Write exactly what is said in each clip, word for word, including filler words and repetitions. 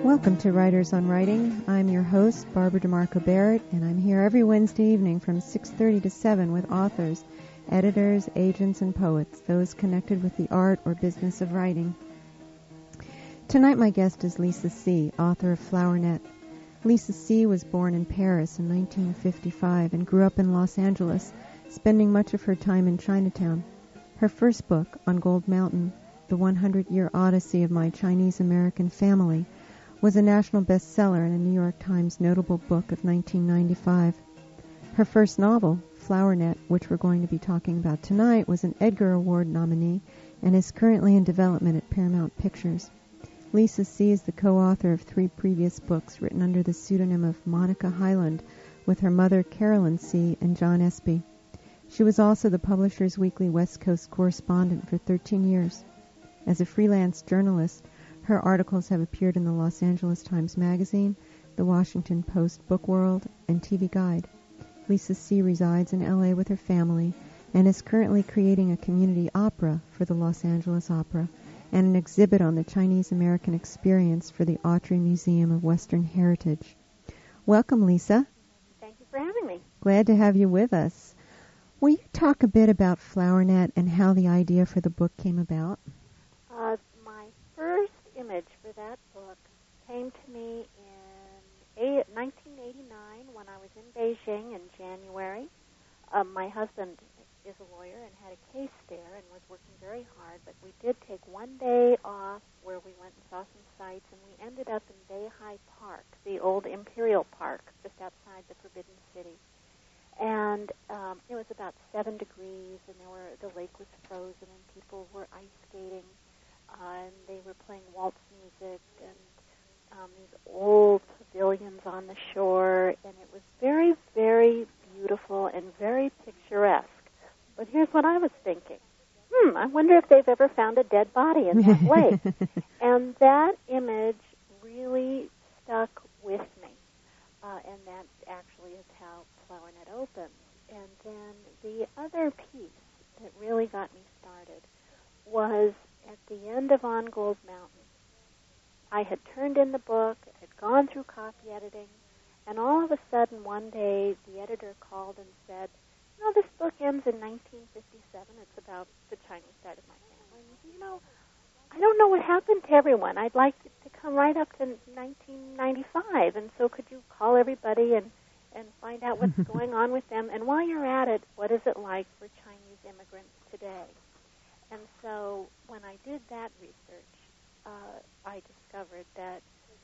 Welcome to Writers on Writing. I'm your host, Barbara DeMarco Barrett, and I'm here every Wednesday evening from six thirty to seven with authors, editors, agents, and poets, those connected with the art or business of writing. Tonight my guest is Lisa See., author of Flowernet. Lisa See. was born in Paris in nineteen fifty-five and grew up in Los Angeles, spending much of her time in Chinatown. Her first book, On Gold Mountain, The one hundred year Odyssey of My Chinese-American Family, was a national bestseller and a New York Times notable book of nineteen ninety-five. Her first novel, Flowernet, which we're going to be talking about tonight, was an Edgar Award nominee and is currently in development at Paramount Pictures. Lisa See. is the co-author of three previous books written under the pseudonym of Monica Hyland with her mother Carolyn See. and John Espy. She was also the Publishers Weekly West Coast correspondent for thirteen years. As a freelance journalist, her articles have appeared in the Los Angeles Times Magazine, the Washington Post Book World, and T V Guide. Lisa See. resides in L A with her family and is currently creating a community opera for the Los Angeles Opera and an exhibit on the Chinese-American experience for the Autry Museum of Western Heritage. Welcome, Lisa. Thank you for having me. Glad to have you with us. Will you talk a bit about Flowernet and how the idea for the book came about? Uh, my first image for that book came to me in nineteen eighty-nine when I was in Beijing in January. Um, my husband is a lawyer and had a case there and was working very hard, but we did take one day off where we went and saw some sights, and we ended up in Beihai Park, the old Imperial Park just outside the Forbidden City. And um, it was about seven degrees, and there were the lake was frozen, and people were ice skating. Uh, and they were playing waltz music and um, these old pavilions on the shore, and it was very, very beautiful and very picturesque. But here's what I was thinking. Hmm, I wonder if they've ever found a dead body in that lake. And that image really stuck with me, uh, and that actually is how Flowernet opens. And then the other piece that really got me started was at the end of On Gold Mountain. I had turned in the book, had gone through copy editing, and all of a sudden one day the editor called and said, you know, this book ends in nineteen fifty-seven. It's about the Chinese side of my family. And, you know, I don't know what happened to everyone. I'd like it to come right up to nineteen ninety-five, and so could you call everybody and, and find out what's going on with them? And while you're at it, what is it like for Chinese immigrants today? And so when I did that research, uh, I discovered that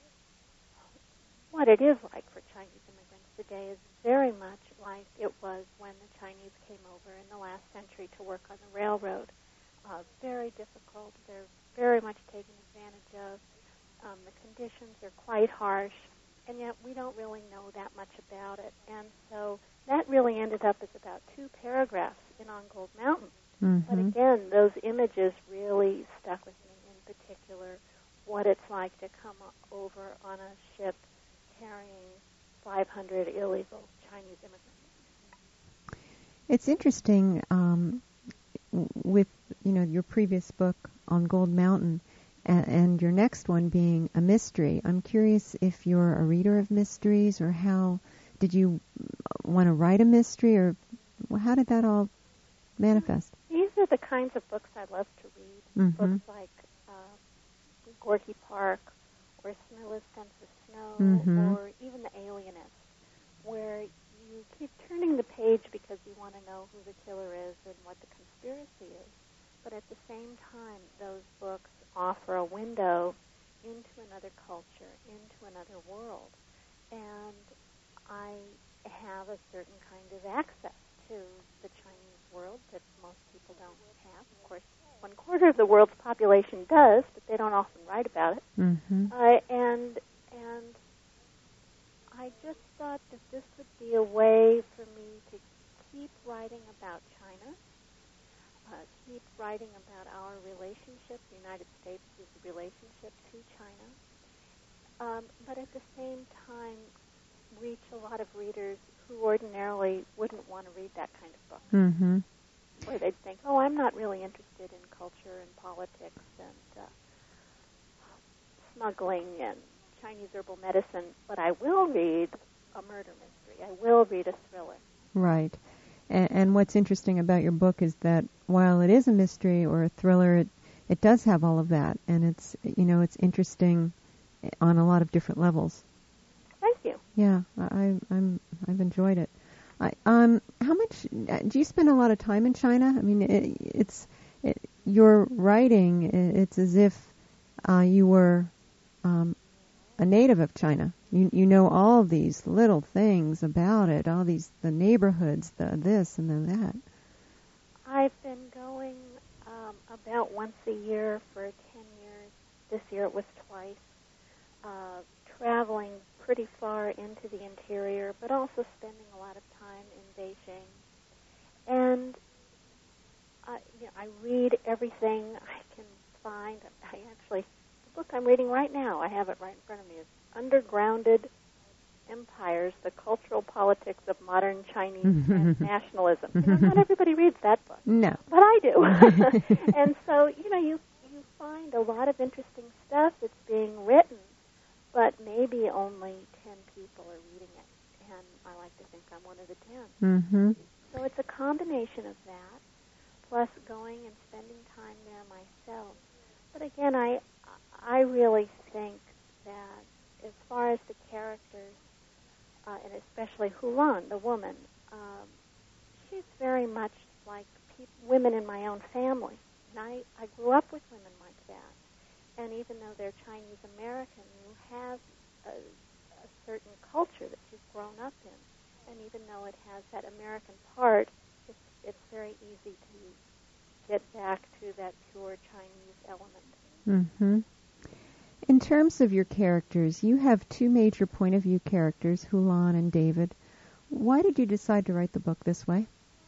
what it is like for Chinese immigrants today is very much like it was when the Chinese came over in the last century to work on the railroad. Uh, very difficult. They're very much taken advantage of. Um, the conditions are quite harsh, and yet we don't really know that much about it. And so that really ended up as about two paragraphs in On Gold Mountain. Mm-hmm. But again, those images really stuck with me, in particular, what it's like to come over on a ship carrying five hundred illegal Chinese immigrants. It's interesting, um, with, you know, your previous book on Gold Mountain and, and your next one being a mystery. I'm curious if you're a reader of mysteries, or how did you want to write a mystery, or how did that all manifest? These are the kinds of books I love to read. Mm-hmm. Books like uh, Gorky Park, or Smilla's Sense of Snow, mm-hmm. or even The Alienist, where you keep turning the page because you want to know who the killer is and what the conspiracy is. But at the same time, those books offer a window into another culture, into another world. And I have a certain kind of access to the Chinese world that most people don't have. Of course, one quarter of the world's population does, but they don't often write about it. Mm-hmm. Uh, and and I just thought that this would be a way for me to keep writing about China, uh, keep writing about our relationship, the United States' relationship to China, um, but at the same time reach a lot of readers who ordinarily wouldn't want to read that kind of book. Mm-hmm. Or they'd think, oh, I'm not really interested in culture and politics and uh, smuggling and Chinese herbal medicine, but I will read a murder mystery. I will read a thriller. Right. And, and what's interesting about your book is that while it is a mystery or a thriller, it, it does have all of that. And it's, you know, it's interesting on a lot of different levels. Thank you. Yeah, I, I'm, I've enjoyed it. I, um, how much, do you spend a lot of time in China? I mean, it, it's, it, your writing, it's as if uh, you were um, a native of China. You you know all these little things about it, all these, the neighborhoods, the this and then that. I've been going um, about once a year for ten years. This year it was twice. Uh, traveling pretty far into the interior, but also spending a lot of time in Beijing. And I, you know, I read everything I can find. I actually, the book I'm reading right now, I have it right in front of me, is Undergrounded Empires, The Cultural Politics of Modern Chinese Transnationalism. You know, not everybody reads that book. No. But I do. And so, you know, you, you find a lot of interesting stuff that's being written, but maybe only ten people are reading it. And I like to think I'm one of the ten. Mm-hmm. So it's a combination of that, plus going and spending time there myself. But again, I I really think that as far as the characters, uh, and especially Hulan, the woman, um, she's very much like pe- women in my own family. And I, I grew up with women like that. And even though they're Chinese American, you have a, a certain culture that you've grown up in. And even though it has that American part, it's, it's very easy to get back to that pure Chinese element. Mm-hmm. In terms of your characters, you have two major point of view characters, Hulan and David. Why did you decide to write the book this way?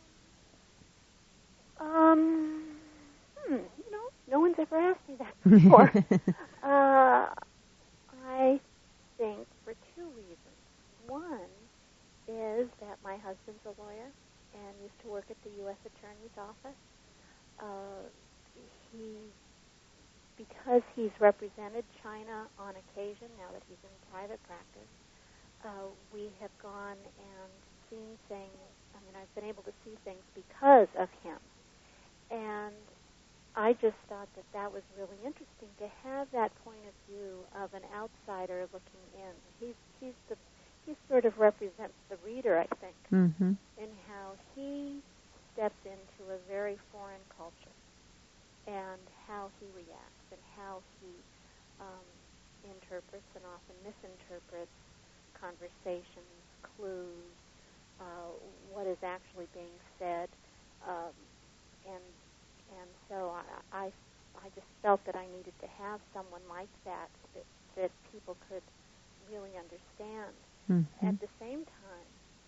Um, hmm, you know, no one's ever asked me that before. uh, I think for two reasons. One is that my husband's a lawyer and used to work at the U S Attorney's Office. Uh, he, because he's represented China on occasion, now that he's in private practice, uh, we have gone and seen things. I mean, I've been able to see things because of him. And I just thought that that was really interesting to have that point of view of an outsider looking in. He's he's the he sort of represents the reader, I think, mm-hmm. in how he steps into a very foreign culture and how he reacts and how he um, interprets and often misinterprets conversations, clues, uh, what is actually being said, um, and and so I, I I just felt that I needed to have someone like that that, that people could really understand. Mm-hmm. At the same time,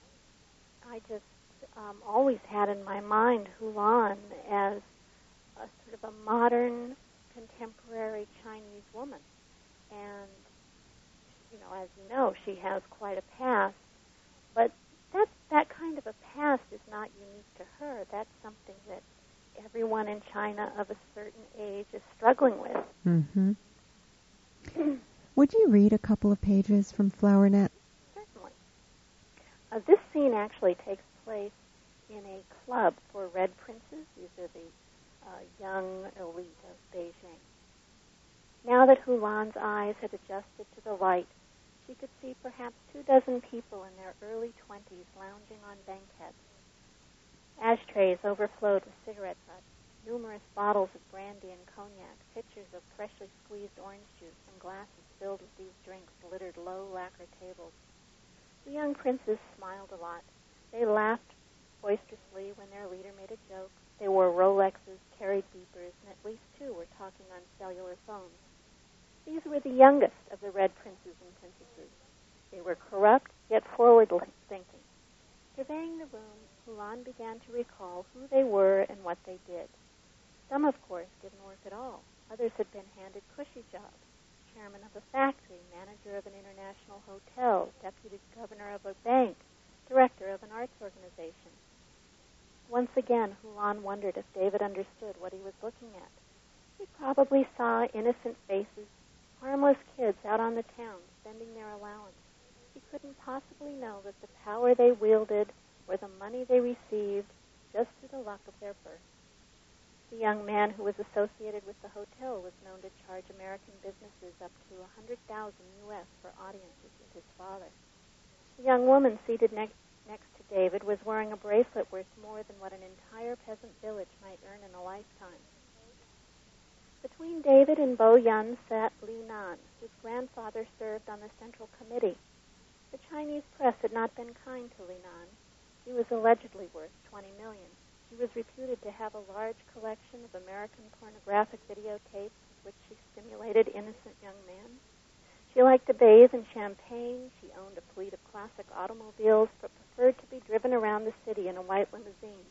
I just um, always had in my mind Hulan as a sort of a modern, contemporary Chinese woman. And, you know, as you know, she has quite a past. But that, that kind of a past is not unique to her. That's something that everyone in China of a certain age is struggling with. Mm-hmm. Would you read a couple of pages from Flower Net? Certainly. Uh, this scene actually takes place in a club for red princes. These are the uh, young elite of Beijing. Now that Hulan's eyes had adjusted to the light, she could see perhaps two dozen people in their early twenties lounging on bankheads. Ashtrays overflowed with cigarette butts, numerous bottles of brandy and cognac, pitchers of freshly squeezed orange juice, and glasses filled with these drinks littered low lacquer tables. The young princes smiled a lot. They laughed boisterously when their leader made a joke. They wore Rolexes, carried beepers, and at least two were talking on cellular phones. These were the youngest of the red princes and princesses. They were corrupt, yet forward-thinking. Surveying the room, Hulan began to recall who they were and what they did. Some, of course, didn't work at all. Others had been handed cushy jobs. Chairman of a factory, manager of an international hotel, deputy governor of a bank, director of an arts organization. Once again, Hulan wondered if David understood what he was looking at. He probably saw innocent faces, harmless kids out on the town spending their allowance. He couldn't possibly know that the power they wielded or the money they received just through the luck of their birth. The young man who was associated with the hotel was known to charge American businesses up to one hundred thousand U S for audiences with his father. The young woman seated next, next to David was wearing a bracelet worth more than what an entire peasant village might earn in a lifetime. Between David and Bo Yun sat Li Nan, whose grandfather served on the Central Committee. The Chinese press had not been kind to Li Nan. He was allegedly worth twenty million dollars. He was reputed to have a large collection of American pornographic videotapes with which she stimulated innocent young men. She liked to bathe in champagne. She owned a fleet of classic automobiles, but preferred to be driven around the city in a white limousine.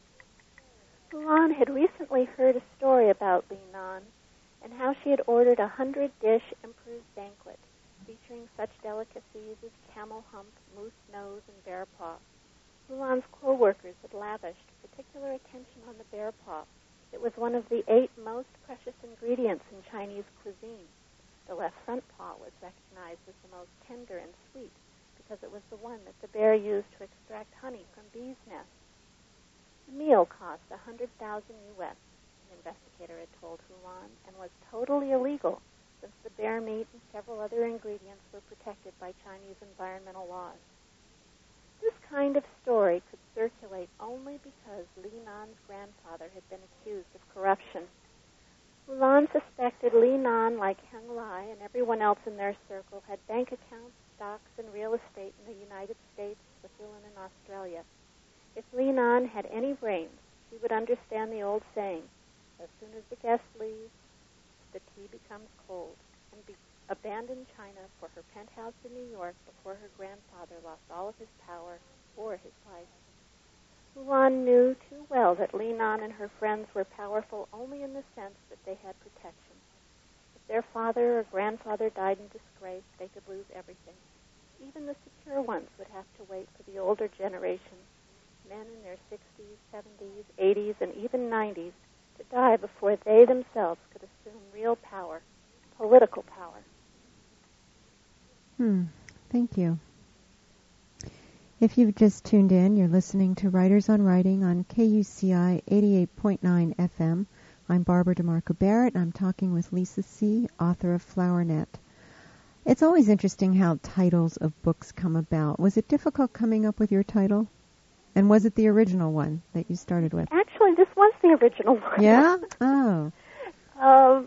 Hulan had recently heard a story about Li Nan and how she had ordered a hundred-dish emperor's banquet featuring such delicacies as camel hump, moose nose, and bear paw. Hulan's co-workers had lavished particular attention on the bear paw. It was one of the eight most precious ingredients in Chinese cuisine. The left front paw was recognized as the most tender and sweet because it was the one that the bear used to extract honey from bees' nests. The meal cost one hundred thousand U S, an investigator had told Hulan, and was totally illegal since the bear meat and several other ingredients were protected by Chinese environmental laws. This kind of story could circulate only because Li Nan's grandfather had been accused of corruption. Hulan suspected Li Nan, like Heng Lai and everyone else in their circle, had bank accounts, stocks, and real estate in the United States, Switzerland, and Australia. If Li Nan had any brains, she would understand the old saying, as soon as the guest leaves, the tea becomes cold, and be abandoned China for her penthouse in New York before her grandfather lost all of his power or his life. Hulan knew too well that Li Nan and her friends were powerful only in the sense that they had protection. If their father or grandfather died in disgrace, they could lose everything. Even the secure ones would have to wait for the older generation, men in their sixties, seventies, eighties, and even nineties, to die before they themselves could assume real power, political power. Hmm. Thank you. If you've just tuned in, you're listening to Writers on Writing on K U C I eighty-eight point nine F M. I'm Barbara DeMarco Barrett, and I'm talking with Lisa See., author of FlowerNet. It's always interesting how titles of books come about. Was it difficult coming up with your title? And was it the original one that you started with? Actually, this was the original one. Yeah? Oh. um,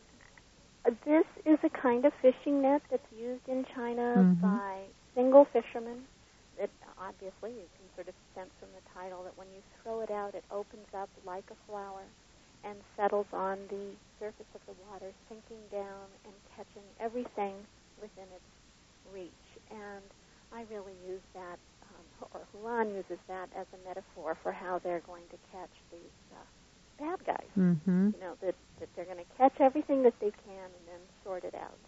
this is a kind of fishing net that's used in China mm-hmm. by single fishermen. That obviously you can sort of sense from the title that when you throw it out, it opens up like a flower and settles on the surface of the water, sinking down and catching everything within its reach. And I really use that, um, or Hulan uses that as a metaphor for how they're going to catch these uh, bad guys. Mm-hmm. You know, that, that they're going to catch everything that they can and then sort it out.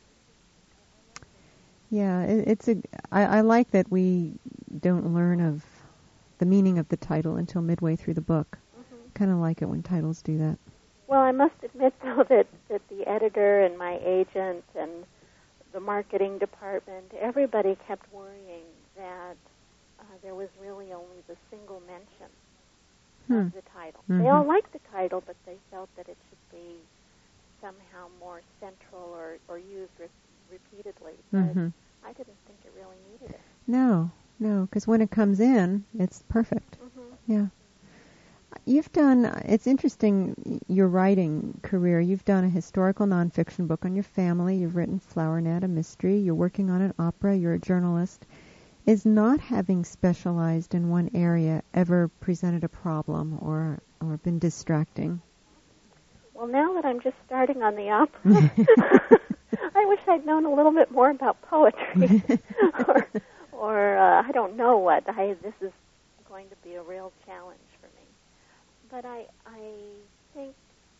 Yeah, it, it's a. I, I like that we don't learn of the meaning of the title until midway through the book. Mm-hmm. Kind of like it when titles do that. Well, I must admit, though, that, that the editor and my agent and the marketing department, everybody kept worrying that uh, there was really only the single mention hmm. of the title. Mm-hmm. They all liked the title, but they felt that it should be somehow more central or, or used re- repeatedly. But mm-hmm. I didn't think it really needed it. No, no, because when it comes in, it's perfect. Mm-hmm. Yeah. You've done, it's interesting, your writing career. You've done a historical nonfiction book on your family. You've written FlowerNet, a mystery. You're working on an opera. You're a journalist. Is not having specialized in one area ever presented a problem or, or been distracting? Well, now that I'm just starting on the opera, I wish I'd known a little bit more about poetry. or, or uh, I don't know what. I, this is going to be a real challenge for me. But I, I think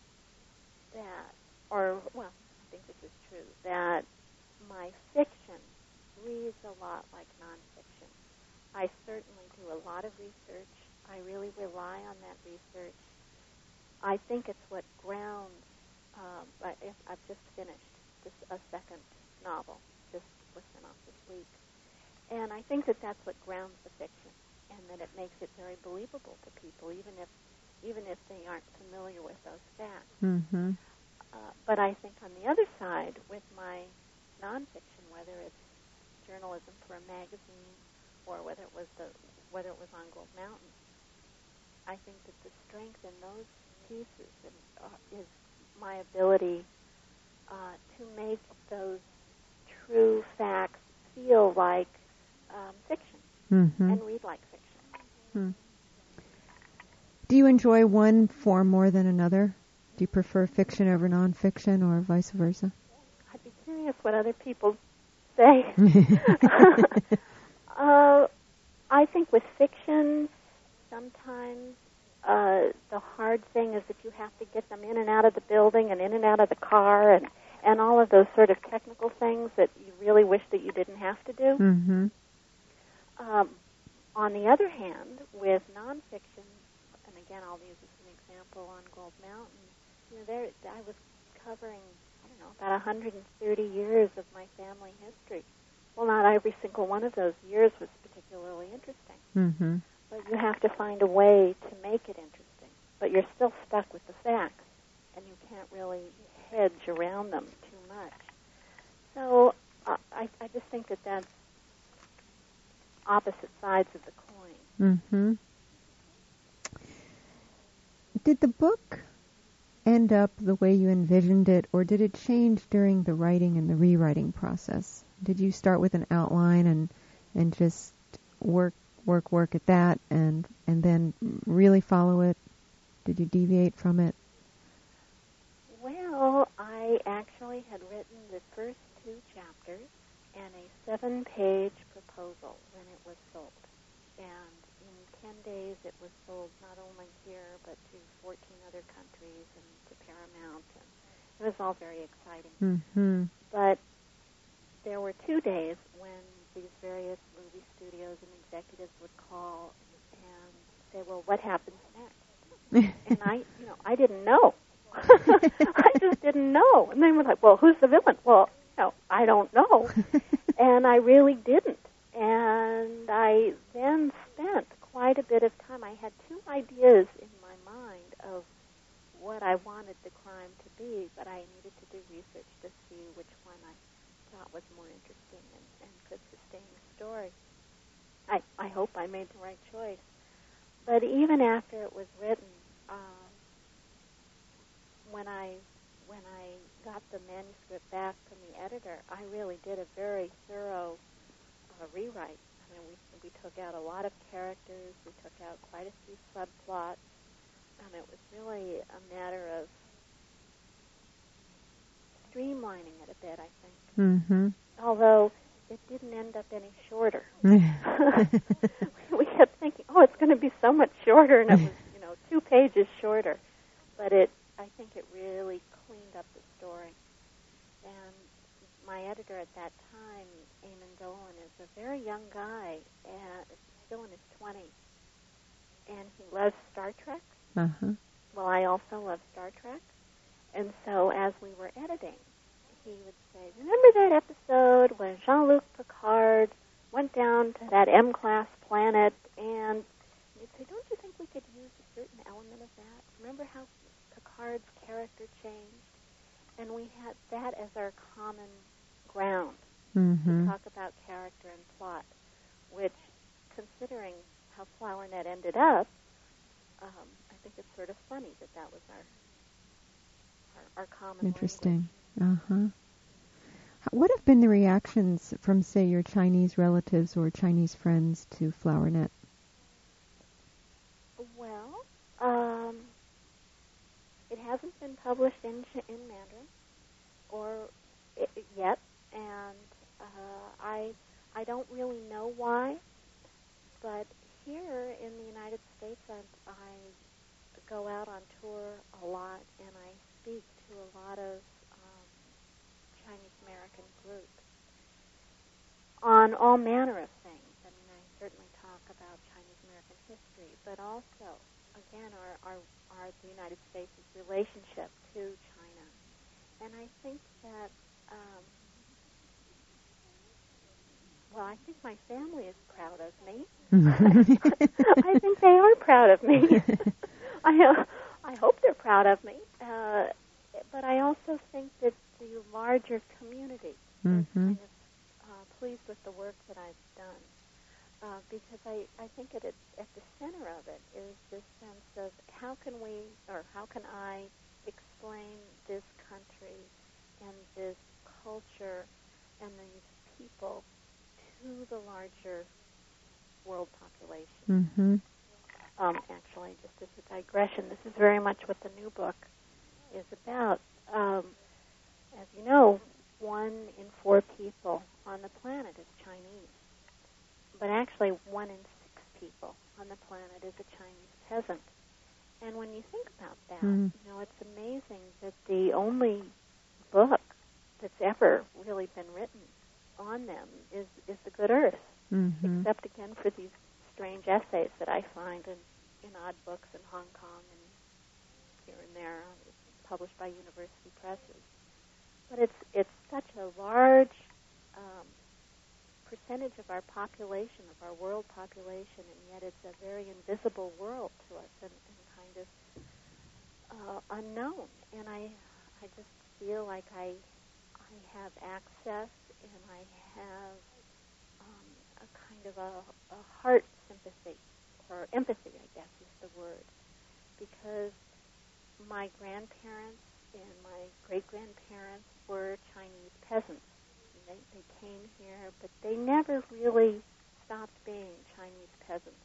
that, or, well, I think this is true, that my fiction reads a lot like nonfiction. I certainly do a lot of research. I really rely on that research. I think it's what grounds, um, I, I've just finished a, a second novel, just was sent off this week. And I think that that's what grounds the fiction, and that it makes it very believable to people, even if even if they aren't familiar with those facts. Mm-hmm. Uh, but I think on the other side, with my nonfiction, whether it's journalism for a magazine or whether it was the whether it was on Gold Mountain, I think that the strength in those pieces and, uh, is my ability uh, to make those true facts feel like um, fiction Mm-hmm. and read like fiction. Hmm. Do you enjoy one form more than another? Do you prefer fiction over nonfiction or vice versa? I'd be curious what other people say. uh, I think with fiction, sometimes uh, the hard thing is that you have to get them in and out of the building and in and out of the car and, and all of those sort of technical things that you really wish that you didn't have to do. Mm-hmm. Um, on the other hand, with nonfiction, and again, I'll use this as an example on Gold Mountain, you know, there I was covering, I don't know, about one hundred thirty years of my family history. Well, not every single one of those years was particularly interesting. Mm-hmm. But you have to find a way to make it interesting. But you're still stuck with the facts, and you can't really hedge around them too much. So uh, I, I just think that that's opposite sides of the coin. Mm-hmm. Did the book end up the way you envisioned it, or did it change during the writing and the rewriting process? Did you start with an outline and and just work, work, work at that, and and then really follow it? Did you deviate from it? Well, I actually had written the first two chapters and a seven-page proposal when it was sold. And in ten days it was sold not only here but to fourteen other countries and to Paramount. And it was all very exciting. Mm-hmm. But there were two days when these various movie studios and executives would call and say, well, what happens next? And I, you know, I didn't know. I just didn't know. And they were like, well, who's the villain? Well, you know, I don't know. And I really didn't. And I then spent quite a bit of time. I had two ideas in my mind of what I wanted the crime to be, but I needed to do research to see which one I thought was more interesting and, and could sustain the story. I, I hope I made the right choice. But even after it was written, um, when I when I got the manuscript back from the editor, I really did a very thorough uh, rewrite. I mean, we we took out a lot of characters, we took out quite a few subplots, and it was really a matter of streamlining it a bit, I think. Mm-hmm. Although it didn't end up any shorter. We kept thinking, oh, it's going to be so much shorter, and it was, you know, two pages shorter. But it, I think it really cleaned up the story. And my editor at that time, Eamon Dolan, is a very young guy, and still in his twenties. And he loves Star Trek. Uh-huh. Well, I also love Star Trek. And so as we were editing, he would say, remember that episode when Jean-Luc Picard went down to that M-class planet, and he'd say, don't you think we could use a certain element of that? Remember how Picard's character changed? And we had that as our common ground Mm-hmm. to talk about character and plot, which, considering how FlowerNet ended up, um, I think it's sort of funny that that was our our, our common Interesting. language. Uh-huh. What have been the reactions from, say, your Chinese relatives or Chinese friends to FlowerNet? Well, um, it hasn't been published in in Mandarin or it, yet, and uh, I I don't really know why, but here in the United States, I, I go out on tour a lot, and I speak to a lot of um, Chinese American groups on all manner of things. I mean, I certainly talk about Chinese American history, but also, again, our, our, our the United States' relationship to China. And I think that Um, well, I think my family is proud of me. I think they are proud of me. I, uh, I hope they're proud of me. Uh, but I also think that the larger community mm-hmm. is kind of uh, pleased with the work that I've done. Uh, because I, I think at, it, at the center of it is this sense of how can we, or how can I explain this country and this culture and these people to the larger world population. Mm-hmm. Um, actually, just as a digression, this is very much what the new book is about. Um, as you know, one in four people on the planet is Chinese. But actually, one in six people on the planet is a Chinese peasant. And when you think about that, mm. you know, it's amazing that the only book that's ever really been written on them is, is The Good Earth, mm-hmm. except, again, for these strange essays that I find in, in odd books in Hong Kong and here and there, published by university presses. But it's, it's such a large um, percentage of our population, of our world population, and yet it's a very invisible world to us and, and kind of uh, unknown. And I, I just feel like I, I have access and I have um, a kind of a, a heart sympathy, or empathy, I guess is the word, because my grandparents and my great-grandparents were Chinese peasants. They, they came here, but they never really stopped being Chinese peasants.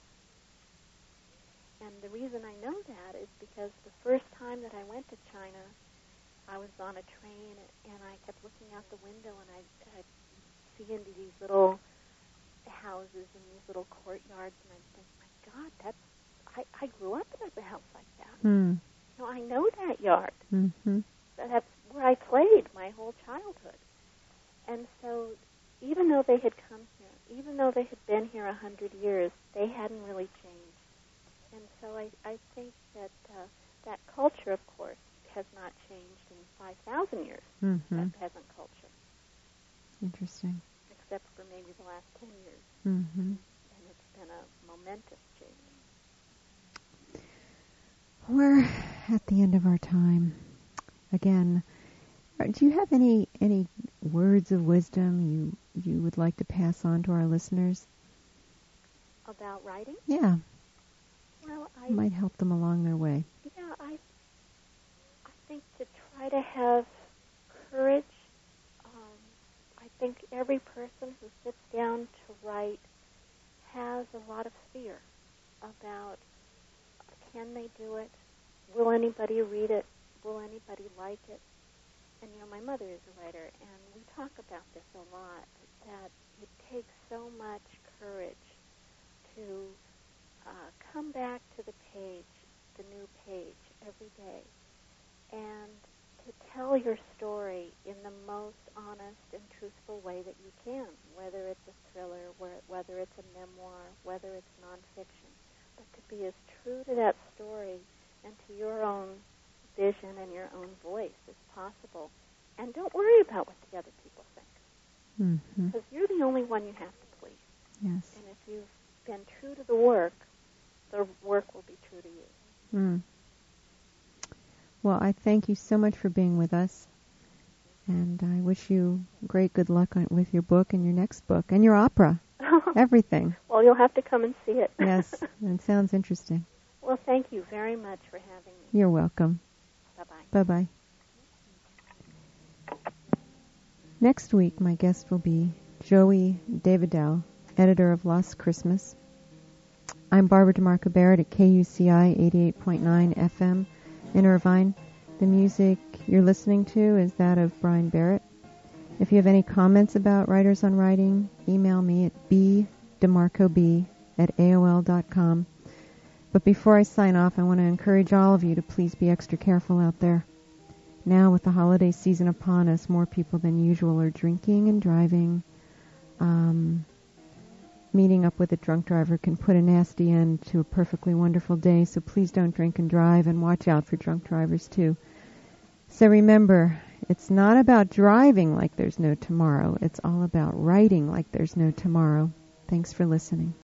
And the reason I know that is because the first time that I went to China, I was on a train, and I kept looking out the window, and I'd, I'd see into these little houses and these little courtyards, and I'd think, my God, that's I, I grew up in a house like that. Mm. You know, I know that yard. Mm-hmm. That's where I played my whole childhood. And so even though they had come here, even though they had been here a hundred years, they hadn't really changed. And so I, I think that uh, that culture, of course, has not changed in five thousand years, mm-hmm. that peasant culture. Interesting. Except for maybe the last ten years. Mm-hmm. And it's been a momentous change. We're at the end of our time. Again, do you have any any words of wisdom you you would like to pass on to our listeners? About writing? Yeah. Well, I... It might help them along their way. Yeah, I, I think to try to have courage. Um, I think every person who sits down to write has a lot of fear about, can they do it? Will anybody read it? Will anybody like it? And, you know, my mother is a writer, and we talk about this a lot, that it takes so much courage to uh, come back to the page, the new page, every day, and to tell your story in the most honest and truthful way that you can, whether it's a thriller, whether it's a memoir, whether it's nonfiction, but to be as true to that story and to your own vision and your own voice as possible. And don't worry about what the other people think. Mm-hmm. Because you're the only one you have to please. Yes. And if you've been true to the work, the work will be true to you. Mm. Well, I thank you so much for being with us. And I wish you great good luck on, with your book and your next book and your opera. Everything. Well, you'll have to come and see it. Yes, it sounds interesting. Well, thank you very much for having me. You're welcome. Bye-bye. Bye-bye. Next week, my guest will be Joey Davidell, editor of Lost Christmas. I'm Barbara DeMarco Barrett at K U C I eighty-eight point nine F M in Irvine. The music you're listening to is that of Brian Barrett. If you have any comments about Writers on Writing, email me at b demarco b at a o l dot com. But before I sign off, I want to encourage all of you to please be extra careful out there. Now, with the holiday season upon us, more people than usual are drinking and driving. Um, meeting up with a drunk driver can put a nasty end to a perfectly wonderful day, so please don't drink and drive, and watch out for drunk drivers, too. So remember, It's not about driving like there's no tomorrow. It's all about writing like there's no tomorrow. Thanks for listening.